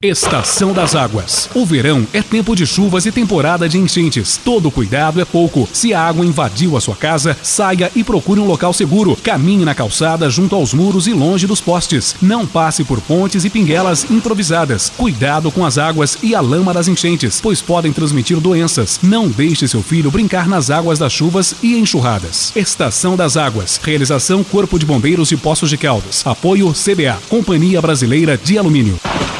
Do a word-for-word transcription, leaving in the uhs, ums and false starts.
Estação das Águas. O verão é tempo de chuvas e temporada de enchentes. Todo cuidado é pouco. Se a água invadiu a sua casa, saia e procure um local seguro. Caminhe na calçada junto aos muros e longe dos postes. Não passe por pontes e pinguelas improvisadas. Cuidado com as águas e a lama das enchentes, pois podem transmitir doenças. Não deixe seu filho brincar nas águas das chuvas e enxurradas. Estação das Águas. Realização Corpo de Bombeiros de Poços de Caldas. Apoio C B A, Companhia Brasileira de Alumínio.